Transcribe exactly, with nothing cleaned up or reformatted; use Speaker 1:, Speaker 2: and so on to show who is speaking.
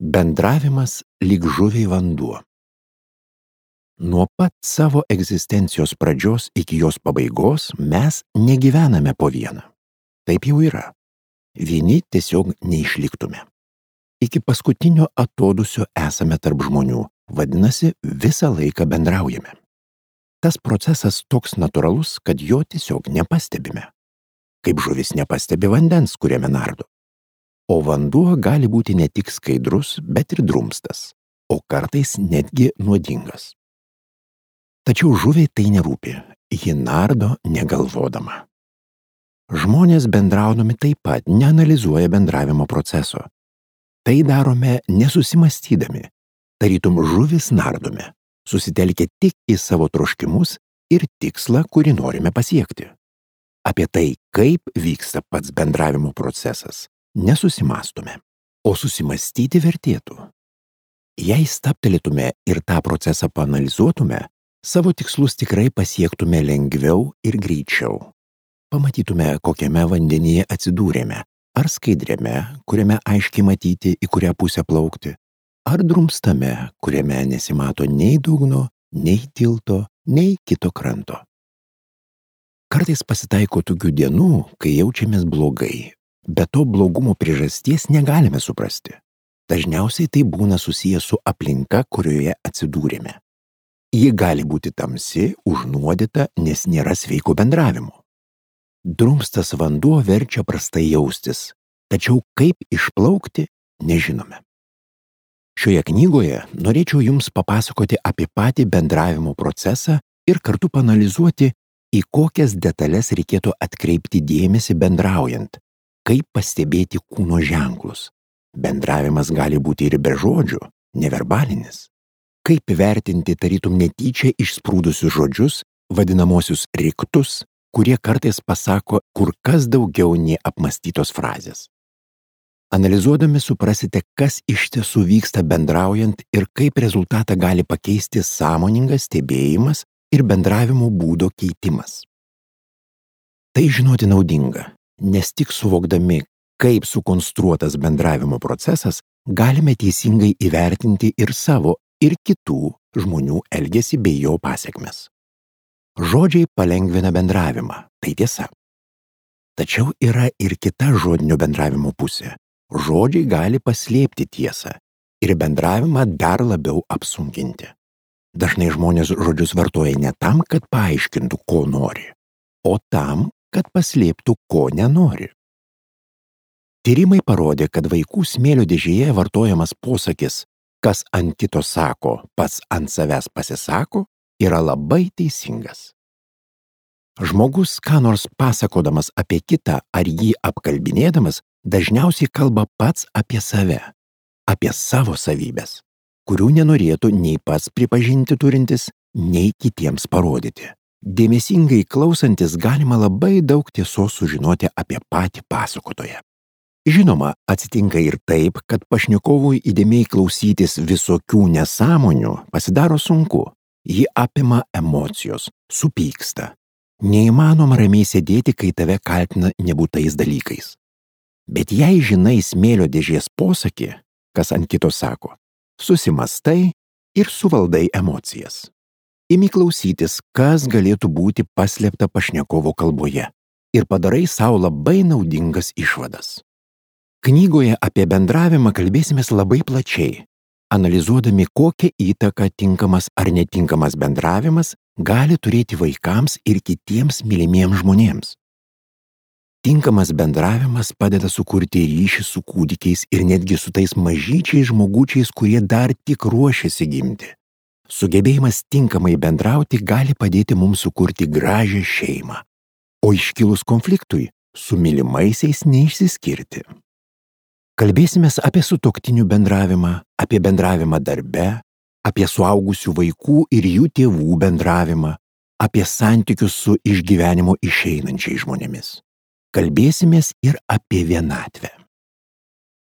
Speaker 1: Bendravimas lyg žuviai vanduo. Nuo pat savo egzistencijos pradžios iki jos pabaigos mes negyvename po vieną. Taip jau yra. Vieni tiesiog neišliktume. Iki paskutinio atodūsio esame tarp žmonių, vadinasi, visą laiką bendraujame. Tas procesas toks natūralus, kad jo tiesiog nepastebime. Kaip žuvis nepastebi vandens, kuriame nardo. O vanduo gali būti ne tik skaidrus, bet ir drumstas, o kartais netgi nuodingas. Tačiau žuviai tai nerūpi, ji nardo negalvodama. Žmonės bendraudami taip pat neanalizuoja bendravimo proceso. Tai darome nesusimastydami, tarytum žuvis nardome, susitelkę tik į savo troškimus ir tikslą, kurį norime pasiekti. Apie tai, kaip vyksta pats bendravimo procesas, nesusimastome, o susimastyti vertėtų. Jei stabtelėtume ir tą procesą paanalizuotume, savo tikslus tikrai pasiektume lengviau ir greičiau. Pamatytume, kokiame vandenyje atsidūrėme, ar skaidriame, kuriame aiškiai matyti, į kurią pusę plaukti, ar drumstame, kuriame nesimato nei dugno, nei tilto, nei kito kranto. Kartais pasitaiko tokių dienų, kai jaučiamės blogai, bet to blogumo priežasties negalime suprasti. Dažniausiai tai būna susiję su aplinka, kurioje atsidūrėme. Ji gali būti tamsi, užnuodyta, nes nėra sveiko bendravimo. Drumstas vanduo verčia prastai jaustis, tačiau kaip išplaukti, nežinome. Šioje knygoje norėčiau Jums papasakoti apie patį bendravimo procesą ir kartu paanalizuoti, į kokias detalės reikėtų atkreipti dėmesį bendraujant, kaip pastebėti kūno ženklus. Bendravimas gali būti ir be žodžių, neverbalinis. Kaip vertinti tarytum netyčia išsprūdusius žodžius, vadinamosius riktus, kurie kartais pasako kur kas daugiau nei apmąstytos frazės. Analizuodami suprasite, kas iš tiesų vyksta bendraujant ir kaip rezultatą gali pakeisti sąmoningas stebėjimas ir bendravimo būdo keitimas. Tai žinoti naudinga, nes tik suvokdami, kaip sukonstruotas bendravimo procesas, galime teisingai įvertinti ir savo, ir kitų žmonių elgesį bei jo pasekmes. Žodžiai palengvina bendravimą, tai tiesa. Tačiau yra ir kita žodinio bendravimo pusė. Žodžiai gali paslėpti tiesą ir bendravimą dar labiau apsunkinti. Dažnai žmonės žodžius vartoja ne tam, kad paaiškintų, ko nori, o tam, kad paslėptų, ko nenori. Tyrimai parodė, kad vaikų smėlio dėžėje vartojamas posakis kas ant kito sako, pats ant savęs pasisako, yra labai teisingas. Žmogus, ką nors pasakodamas apie kitą ar jį apkalbinėdamas, dažniausiai kalba pats apie save, apie savo savybės, kurių nenorėtų nei pats pripažinti turintis, nei kitiems parodyti. Dėmesingai klausantis galima labai daug tiesos sužinoti apie patį pasakotoją. Žinoma, atsitinka ir taip, kad pašnekovui įdėmiai klausytis visokių nesąmonių pasidaro sunku. Jį apima emocijos, supyksta. Neįmanoma ramiai sėdėti, kai tave kaltina nebūtais dalykais. Bet jei žinai smėlio dėžės posakį, kas ant kito sako, susimastai ir suvaldai emocijas. Imi klausytis, kas galėtų būti paslėpta pašnekovo kalboje ir padarai savo labai naudingas išvadas. Knygoje apie bendravimą kalbėsimės labai plačiai, analizuodami, kokią įtaką tinkamas ar netinkamas bendravimas gali turėti vaikams ir kitiems mylimiems žmonėms. Tinkamas bendravimas padeda sukurti ryšį su kūdikiais ir netgi su tais mažyčiais žmogučiais, kurie dar tik ruošiasi gimti. Sugebėjimas tinkamai bendrauti gali padėti mums sukurti gražią šeimą, o iškilus konfliktui su mylimaisiais neišsiskirti. Kalbėsimės apie sutuoktinių bendravimą, apie bendravimą darbe, apie suaugusių vaikų ir jų tėvų bendravimą, apie santykius su iš gyvenimo išeinančiais žmonėmis. Kalbėsimės ir apie vienatvę.